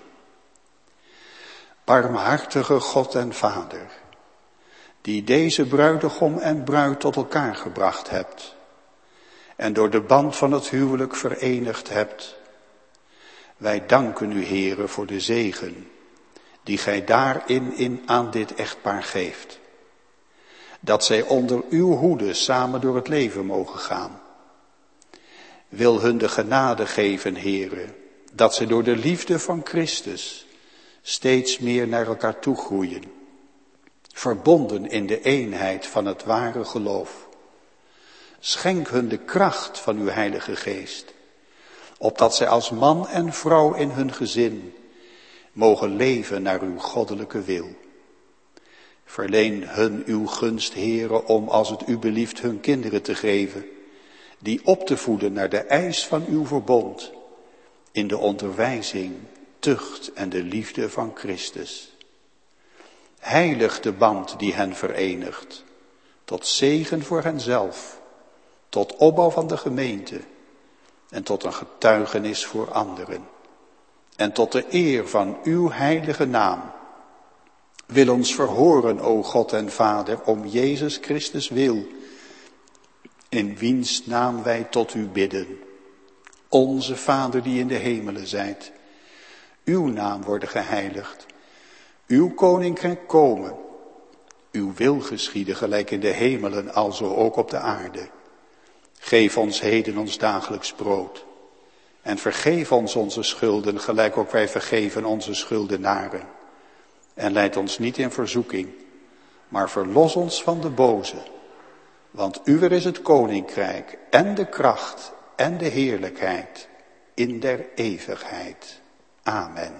Barmhartige God en Vader, die deze bruidegom en bruid tot elkaar gebracht hebt en door de band van het huwelijk verenigd hebt. Wij danken u, Heere, voor de zegen die gij daarin aan dit echtpaar geeft. Dat zij onder uw hoede samen door het leven mogen gaan. Wil hun de genade geven, Heere, dat zij door de liefde van Christus steeds meer naar elkaar toe groeien. Verbonden in de eenheid van het ware geloof. Schenk hun de kracht van uw Heilige Geest, opdat zij als man en vrouw in hun gezin mogen leven naar uw goddelijke wil. Verleen hun uw gunst, Heere, om als het u belieft hun kinderen te geven, die op te voeden naar de eis van uw verbond, in de onderwijzing, tucht en de liefde van Christus. Heilig de band die hen verenigt, tot zegen voor henzelf, tot opbouw van de gemeente en tot een getuigenis voor anderen. En tot de eer van uw heilige naam. Wil ons verhoren, o God en Vader, om Jezus Christus wil, in wiens naam wij tot u bidden. Onze Vader die in de hemelen zijt, uw naam worden geheiligd, uw koninkrijk komen, uw wil geschieden gelijk in de hemelen, alzo ook op de aarde. Geef ons heden ons dagelijks brood en vergeef ons onze schulden, gelijk ook wij vergeven onze schuldenaren. En leid ons niet in verzoeking, maar verlos ons van de boze. Want uwer is het koninkrijk en de kracht en de heerlijkheid in der eeuwigheid. Amen.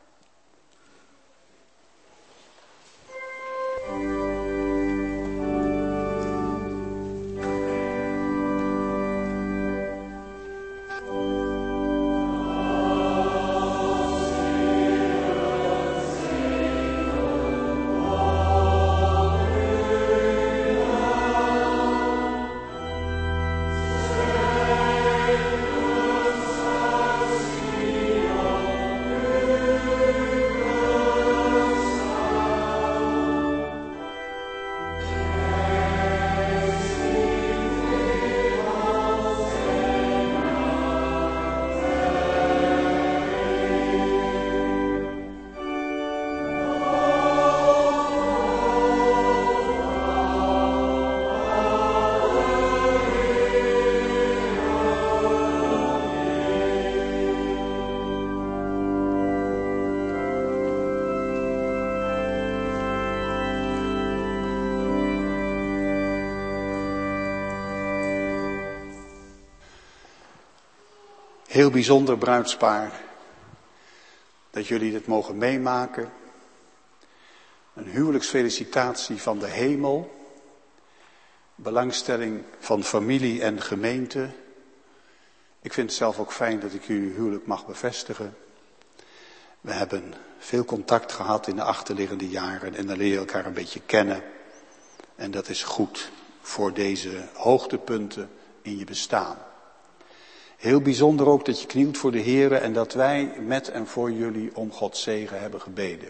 Heel bijzonder bruidspaar dat jullie dit mogen meemaken. Een huwelijksfelicitatie van de hemel. Belangstelling van familie en gemeente. Ik vind het zelf ook fijn dat ik jullie huwelijk mag bevestigen. We hebben veel contact gehad in de achterliggende jaren en dan leer je elkaar een beetje kennen. En dat is goed voor deze hoogtepunten in je bestaan. Heel bijzonder ook dat je knielt voor de Heere en dat wij met en voor jullie om Gods zegen hebben gebeden.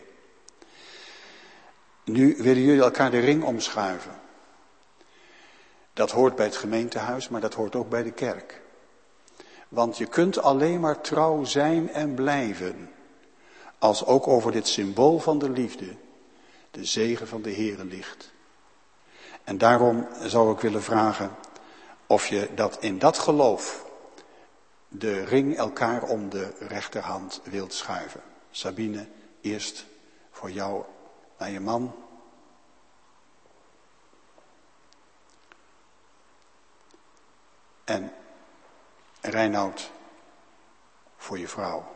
Nu willen jullie elkaar de ring omschuiven. Dat hoort bij het gemeentehuis, maar dat hoort ook bij de kerk. Want je kunt alleen maar trouw zijn en blijven, als ook over dit symbool van de liefde de zegen van de Heere ligt. En daarom zou ik willen vragen of je dat in dat geloof de ring elkaar om de rechterhand wilt schuiven. Sabine, eerst voor jou naar je man. En Reinoud voor je vrouw.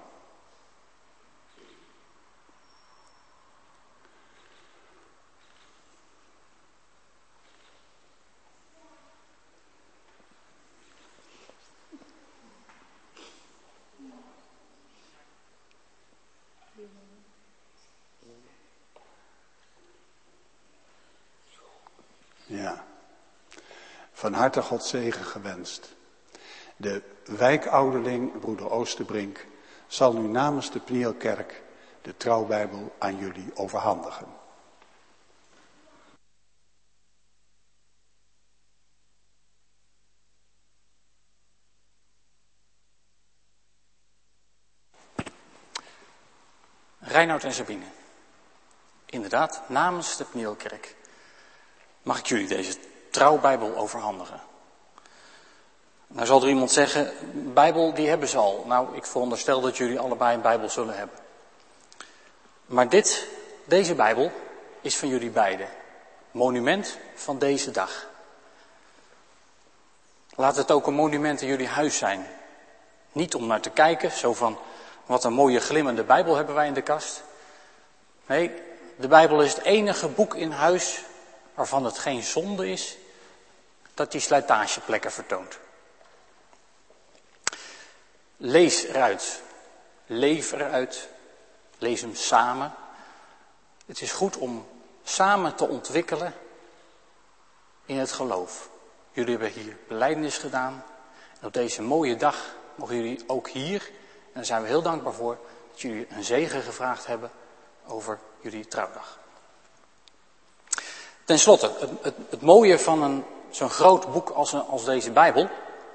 Ja, van harte Gods zegen gewenst. De wijkouderling, broeder Oosterbrink, zal nu namens de Pnielkerk de trouwbijbel aan jullie overhandigen. Reinoud en Sabine, inderdaad, namens de Pnielkerk mag ik jullie deze trouwbijbel overhandigen. Nou zal er iemand zeggen, Bijbel die hebben ze al. Nou, ik veronderstel dat jullie allebei een Bijbel zullen hebben. Maar deze Bijbel is van jullie beiden. Monument van deze dag. Laat het ook een monument in jullie huis zijn. Niet om naar te kijken, zo van, wat een mooie glimmende Bijbel hebben wij in de kast. Nee, de Bijbel is het enige boek in huis waarvan het geen zonde is dat die slijtageplekken vertoont. Lees eruit. Leef eruit. Lees hem samen. Het is goed om samen te ontwikkelen in het geloof. Jullie hebben hier belijdenis gedaan. En op deze mooie dag mogen jullie ook hier, en daar zijn we heel dankbaar voor, dat jullie een zegen gevraagd hebben over jullie trouwdag. Ten slotte, het mooie van een zo'n groot boek als deze Bijbel,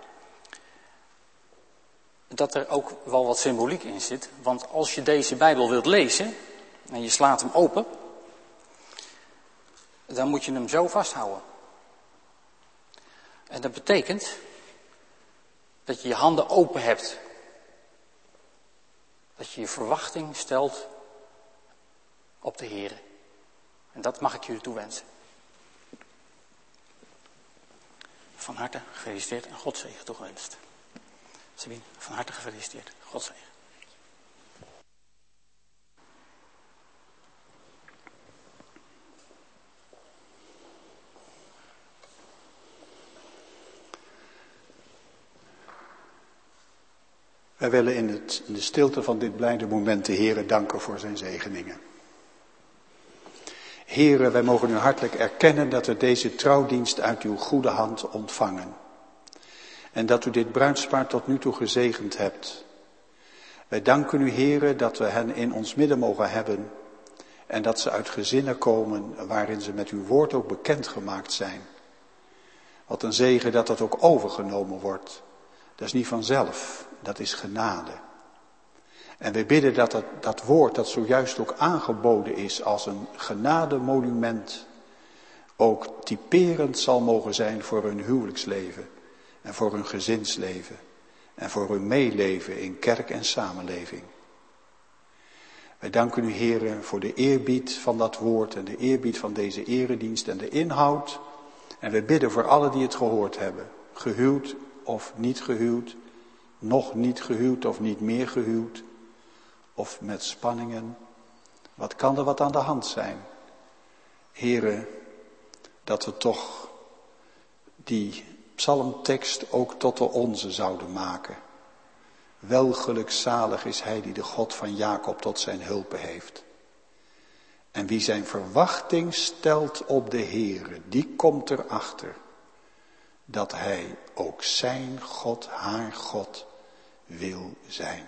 dat er ook wel wat symboliek in zit. Want als je deze Bijbel wilt lezen en je slaat hem open, dan moet je hem zo vasthouden. En dat betekent dat je je handen open hebt. Dat je je verwachting stelt op de Heere. En dat mag ik jullie toewensen. Van harte gefeliciteerd en Godzegen toegewenst. Sabine, van harte gefeliciteerd. Godzegen. Wij willen in de stilte van dit blijde moment de Heere danken voor zijn zegeningen. Heere, wij mogen u hartelijk erkennen dat we deze trouwdienst uit uw goede hand ontvangen. En dat u dit bruidspaar tot nu toe gezegend hebt. Wij danken u, Heere, dat we hen in ons midden mogen hebben. En dat ze uit gezinnen komen waarin ze met uw woord ook bekendgemaakt zijn. Wat een zegen dat dat ook overgenomen wordt. Dat is niet vanzelf, dat is genade. En wij bidden dat dat woord dat zojuist ook aangeboden is als een genademonument ook typerend zal mogen zijn voor hun huwelijksleven en voor hun gezinsleven en voor hun meeleven in kerk en samenleving. Wij danken u, Heere, voor de eerbied van dat woord en de eerbied van deze eredienst en de inhoud. En wij bidden voor allen die het gehoord hebben, gehuwd of niet gehuwd, nog niet gehuwd of niet meer gehuwd, of met spanningen. Wat kan er wat aan de hand zijn? Heere, dat we toch die psalmtekst ook tot de onze zouden maken. Welgelukzalig is hij die de God van Jacob tot zijn hulpe heeft. En wie zijn verwachting stelt op de Heere, die komt erachter dat hij ook zijn God, haar God, wil zijn.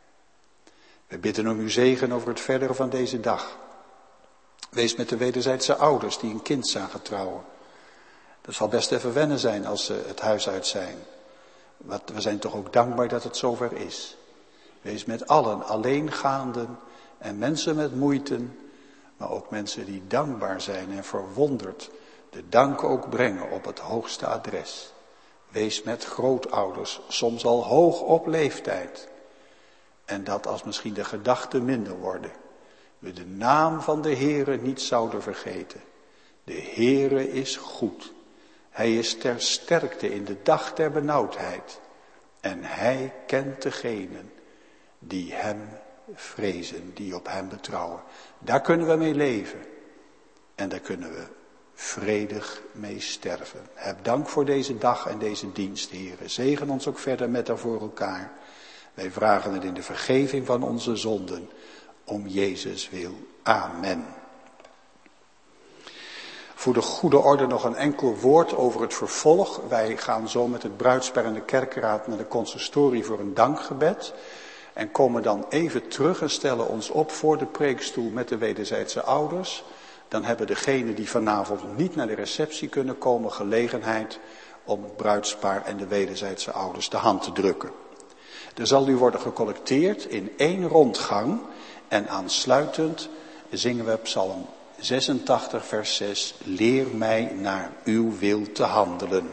We bidden om uw zegen over het verdere van deze dag. Wees met de wederzijdse ouders die een kind zagen trouwen. Dat zal best even wennen zijn als ze het huis uit zijn. We zijn toch ook dankbaar dat het zover is. Wees met allen alleengaanden en mensen met moeite, maar ook mensen die dankbaar zijn en verwonderd de dank ook brengen op het hoogste adres. Wees met grootouders, soms al hoog op leeftijd. En dat als misschien de gedachten minder worden, we de naam van de Heere niet zouden vergeten. De Heere is goed. Hij is ter sterkte in de dag der benauwdheid. En hij kent degenen die hem vrezen, die op hem betrouwen. Daar kunnen we mee leven. En daar kunnen we vredig mee sterven. Heb dank voor deze dag en deze dienst, Heere. Zegen ons ook verder met en voor elkaar. Wij vragen het in de vergeving van onze zonden. Om Jezus wil. Amen. Voor de goede orde nog een enkel woord over het vervolg. Wij gaan zo met het bruidspaar en de kerkraad naar de consistorie voor een dankgebed. En komen dan even terug en stellen ons op voor de preekstoel met de wederzijdse ouders. Dan hebben degenen die vanavond niet naar de receptie kunnen komen gelegenheid om het bruidspaar en de wederzijdse ouders de hand te drukken. Er zal nu worden gecollecteerd in 1 rondgang en aansluitend zingen we psalm 86 vers 6. Leer mij naar uw wil te handelen.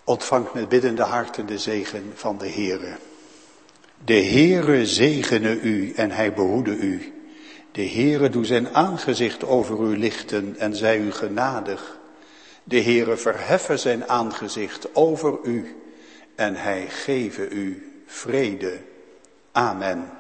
Ontvangt met biddende harten de zegen van de Heere. De Heere zegene u en hij behoede u. De Heere doe zijn aangezicht over u lichten en zij u genadig. De Heere verheffe zijn aangezicht over u en hij geve u vrede. Amen.